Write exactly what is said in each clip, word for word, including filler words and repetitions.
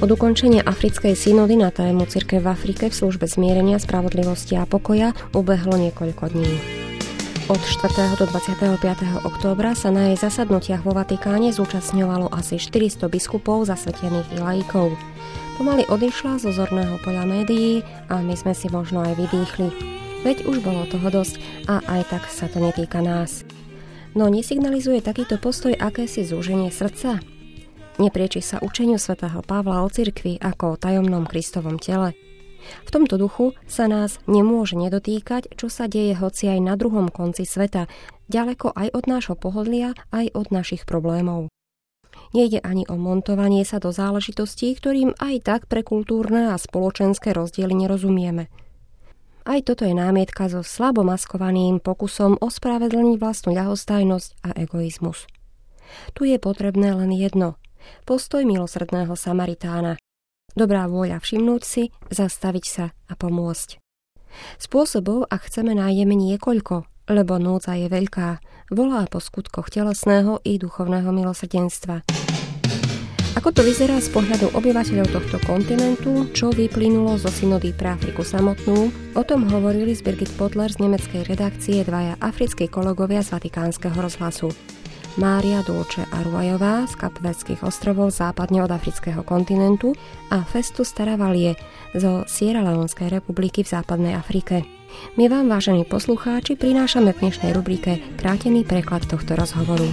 Od ukončenia africkej synody na tému Cirkev v Afrike v službe zmierenia, spravodlivosti a pokoja ubehlo niekoľko dní. Od štvrtého do dvadsiateho piateho októbra sa na jej zasadnutiach vo Vatikáne zúčastňovalo asi štyristo biskupov, zasvetených i laikov. Pomaly odišla zo zorného poľa médií a my sme si možno aj vydýchli. Veď už bolo toho dosť a aj tak sa to netýka nás. No nesignalizuje takýto postoj akési zúženie srdca? Neprieči sa učeniu svätého Pavla o cirkvi ako o tajomnom Kristovom tele. V tomto duchu sa nás nemôže nedotýkať, čo sa deje hoci aj na druhom konci sveta, ďaleko aj od nášho pohodlia, aj od našich problémov. Nejde ani o montovanie sa do záležitostí, ktorým aj tak pre kultúrne a spoločenské rozdiely nerozumieme. Aj toto je námietka so slabo maskovaným pokusom ospravedlniť vlastnú ľahostajnosť a egoizmus. Tu je potrebné len jedno. Postoj milosrdného Samaritána. Dobrá vôľa všimnúť si, zastaviť sa a pomôcť. Spôsobov, ak chceme, nájdeme niekoľko, lebo núdza je veľká, volá po skutkoch telesného i duchovného milosrdenstva. Ako to vyzerá z pohľadu obyvateľov tohto kontinentu, čo vyplynulo zo synody pre Afriku samotnú, o tom hovorili s Birgit Potler z nemeckej redakcie dvaja africkí kolegovia z Vatikánskeho rozhlasu. Mária Dulce Aruajová z Kapverdských ostrovov západne od afrického kontinentu a Festus Taravalie zo Sierraleonskej republiky v západnej Afrike. My vám, vážení poslucháči, prinášame v dnešnej rubrike krátený preklad tohto rozhovoru.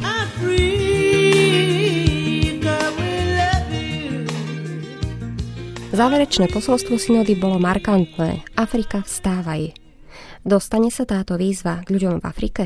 Záverečné posolstvo synody bolo markantné. Afrika, vstávaj. Dostane sa táto výzva k ľuďom v Afrike?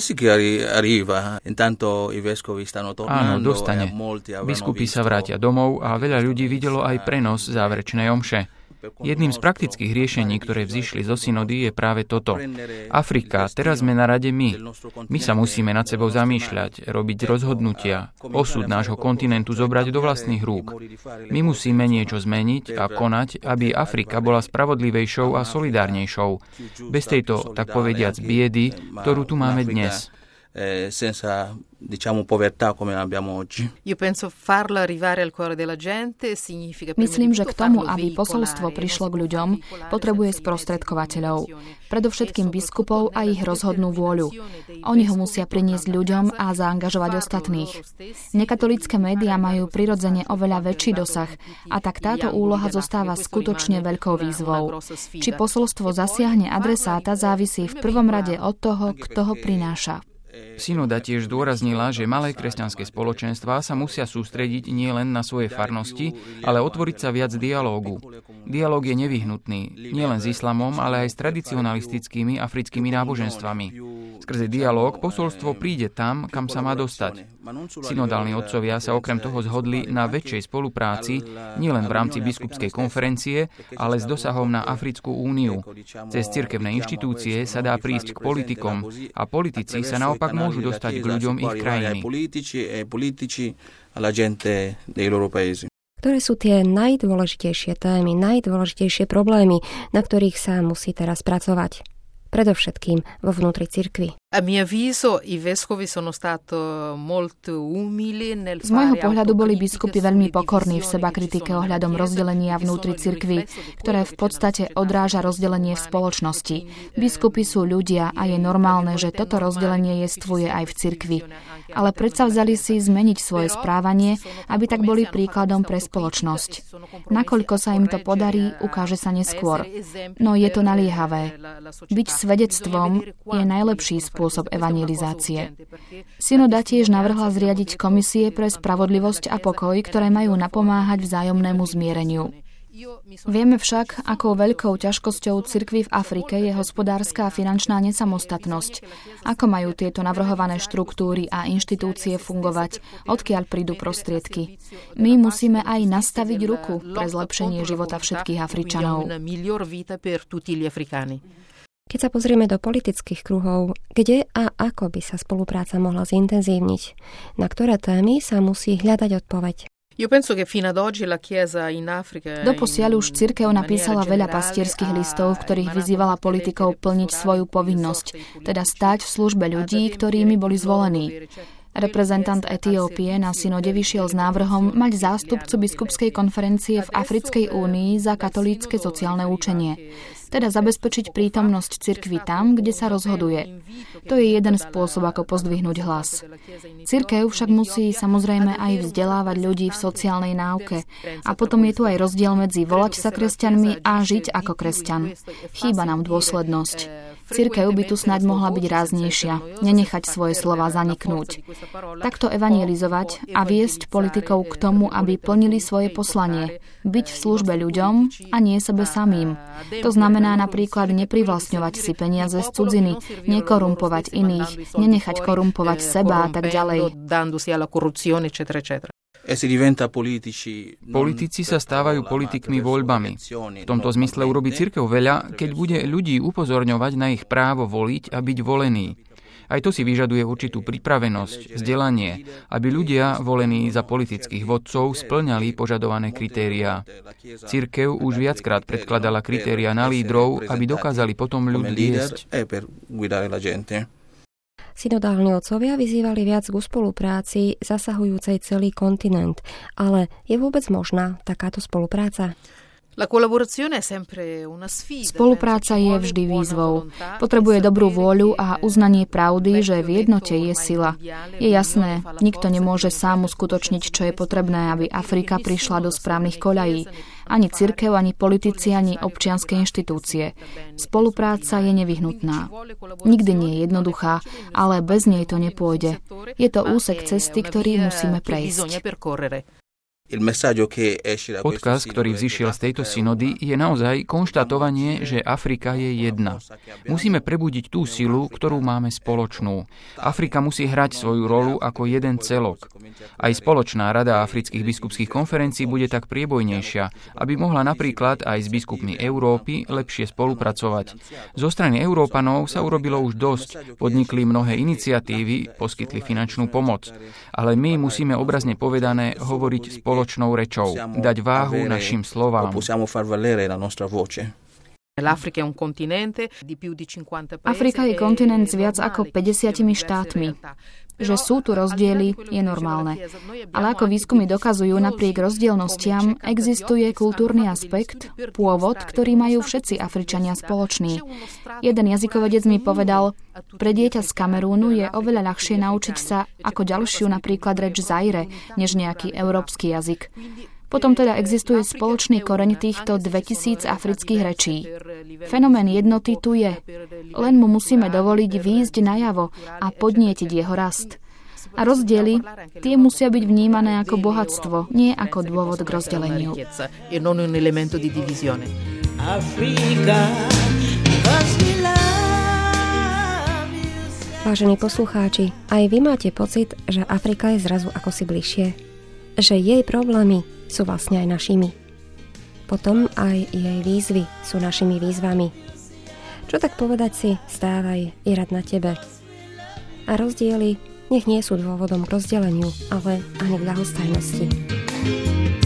Áno, dostane. Biskupy sa vrátia domov a veľa ľudí videlo aj prenos záverečnej omše. Jedným z praktických riešení, ktoré vzišli zo synody, je práve toto. Afrika, teraz sme na rade my. My sa musíme nad sebou zamýšľať, robiť rozhodnutia, osud nášho kontinentu zobrať do vlastných rúk. My musíme niečo zmeniť a konať, aby Afrika bola spravodlivejšou a solidárnejšou. Bez tejto, tak povediac, biedy, ktorú tu máme dnes. Eh, senza diciamo povertà come abbiamo oggi. Io penso farlo arrivare al cuore della gente significa. Myslím, že k tomu, aby posolstvo prišlo k ľuďom, potrebuje sprostredkovateľov, predovšetkým biskupov a ich rozhodnú vôľu. Oni ho musia priniesť ľuďom a zaangažovať ostatných. Nekatolícke médiá majú prirodzene oveľa väčší dosah a tak táto úloha zostáva skutočne veľkou výzvou. Či posolstvo zasiahne adresáta, závisí v prvom rade od toho, kto ho prináša. Synoda tiež zdôraznila, že malé kresťanské spoločenstvá sa musia sústrediť nielen na svoje farnosti, ale otvoriť sa viac dialógu. Dialóg je nevyhnutný, nielen s islamom, ale aj s tradicionalistickými africkými náboženstvami. Skrze dialóg posolstvo príde tam, kam sa má dostať. Synodálni otcovia sa okrem toho zhodli na väčšej spolupráci nielen v rámci biskupskej konferencie, ale s dosahom na Africkú úniu. Cez cirkevné inštitúcie sa dá prísť k politikom a politici sa naopak môžu dostať k ľuďom ich krajiny. Ktoré sú tie najdôležitejšie témy, najdôležitejšie problémy, na ktorých sa musí teraz pracovať? Predovšetkým vo vnútri cirkvi. Z môjho pohľadu boli biskupy veľmi pokorní v seba kritike ohľadom rozdelenia vnútri cirkvi, ktoré v podstate odráža rozdelenie v spoločnosti. Biskupy sú ľudia a je normálne, že toto rozdelenie jestvuje aj v cirkvi. Ale predsa vzali si zmeniť svoje správanie, aby tak boli príkladom pre spoločnosť. Nakoľko sa im to podarí, ukáže sa neskôr. No je to naliehavé. Byť svedectvom je najlepší spôsob spôsob evangelizácie. Synoda tiež navrhla zriadiť komisie pre spravodlivosť a pokoj, ktoré majú napomáhať vzájomnému zmiereniu. Vieme však, akou veľkou ťažkosťou cirkvi v Afrike je hospodárska a finančná nesamostatnosť. Ako majú tieto navrhované štruktúry a inštitúcie fungovať, odkiaľ prídu prostriedky. My musíme aj nastaviť ruku pre zlepšenie života všetkých Afričanov. Keď sa pozrieme do politických kruhov, kde a ako by sa spolupráca mohla zintenzívniť? Na ktoré témy sa musí hľadať odpoveď? Doposiaľ už cirkev napísala veľa pastierských listov, v ktorých vyzývala politikov plniť svoju povinnosť, teda stáť v službe ľudí, ktorými boli zvolení. Reprezentant Etiópie na synode vyšiel s návrhom mať zástupcu biskupskej konferencie v Africkej únii za katolícke sociálne učenie. Teda zabezpečiť prítomnosť cirkvi tam, kde sa rozhoduje. To je jeden spôsob, ako pozdvihnúť hlas. Cirkev však musí samozrejme aj vzdelávať ľudí v sociálnej náuke. A potom je tu aj rozdiel medzi volať sa kresťanmi a žiť ako kresťan. Chýba nám dôslednosť. Cirkev by tu snáď mohla byť ráznejšia, nenechať svoje slová zaniknúť. Takto evangelizovať a viesť politikov k tomu, aby plnili svoje poslanie, byť v službe ľuďom a nie sebe samým. To znamená napríklad neprivlastňovať si peniaze z cudziny, nekorumpovať iných, nenechať korumpovať seba a tak ďalej. Politici sa stávajú politikmi voľbami. V tomto zmysle urobí cirkev veľa, keď bude ľudí upozorňovať na ich právo voliť a byť volení. Aj to si vyžaduje určitú pripravenosť, vzdelanie, aby ľudia volení za politických vodcov spĺňali požadované kritériá. Cirkev už viackrát predkladala kritériá na lídrov, aby dokázali potom ľudí viesť. Synodálni otcovia vyzývali viac k spolupráci zasahujúcej celý kontinent. Ale je vôbec možná takáto spolupráca? Spolupráca je vždy výzvou. Potrebuje dobrú vôľu a uznanie pravdy, že v jednote je sila. Je jasné, nikto nemôže sám uskutočniť, čo je potrebné, aby Afrika prišla do správnych koľají. Ani cirkev, ani politici, ani občianske inštitúcie. Spolupráca je nevyhnutná. Nikdy nie je jednoduchá, ale bez nej to nepôjde. Je to úsek cesty, ktorý musíme prejsť. Odkaz, ktorý vzišiel z tejto synody, je naozaj konštatovanie, že Afrika je jedna. Musíme prebudiť tú silu, ktorú máme spoločnú. Afrika musí hrať svoju rolu ako jeden celok. Aj spoločná rada afrických biskupských konferencií bude tak priebojnejšia, aby mohla napríklad aj s biskupmi Európy lepšie spolupracovať. Zo strany Európanov sa urobilo už dosť, podnikli mnohé iniciatívy, poskytli finančnú pomoc. Ale my musíme obrazne povedané hovoriť spoločne spoločnou rečou, dať váhu našim slovám. Afrika je kontinent s viac ako päťdesiatimi štátmi. Že sú tu rozdiely, je normálne. Ale ako výskumy dokazujú, napriek rozdielnostiam existuje kultúrny aspekt, pôvod, ktorý majú všetci Afričania spoločný. Jeden jazykovedec mi povedal, pre dieťa z Kamerúnu je oveľa ľahšie naučiť sa ako ďalšiu napríklad reč Zaire, než nejaký európsky jazyk. Potom teda existuje spoločný koreň týchto dvetisíc afrických rečí. Fenomén jednoty tu je. Len mu musíme dovoliť výjsť najavo a podnietiť jeho rast. A rozdiely, tie musia byť vnímané ako bohatstvo, nie ako dôvod k rozdeleniu. Vážení poslucháči, aj vy máte pocit, že Afrika je zrazu ako si bližšie? Že jej problémy sú vlastne aj našimi. Potom aj jej výzvy sú našimi výzvami. Čo tak povedať si, stávaj, je rad na tebe. A rozdiely nech nie sú dôvodom k rozdeleniu, ale ani k ľahostajnosti.